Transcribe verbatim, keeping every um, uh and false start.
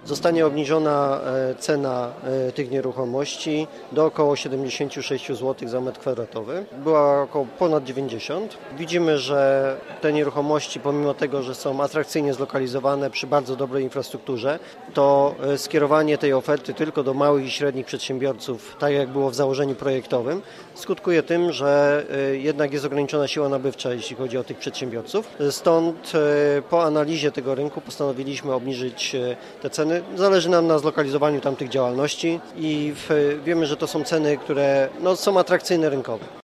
zostanie obniżona cena tych nieruchomości do około siedemdziesiąt sześć złotych za metr kwadratowy. Była około ponad dziewięćdziesiąt. Widzimy, że te nieruchomości, pomimo tego, że są atrakcyjnie zlokalizowane przy bardzo dobrej infrastrukturze, to skierowanie tej oferty tylko do małych i średnich przedsiębiorców, tak jak było w założeniu projektowym, skutkuje tym, że jednak jest ograniczona siła nabywcza, jeśli chodzi o tych przedsiębiorców. Stąd po analizie tego rynku postanowiliśmy obniżyć te ceny. Zależy nam na zlokalizowaniu tamtych działalności i w, wiemy, że to są ceny, które no, są atrakcyjne rynkowo.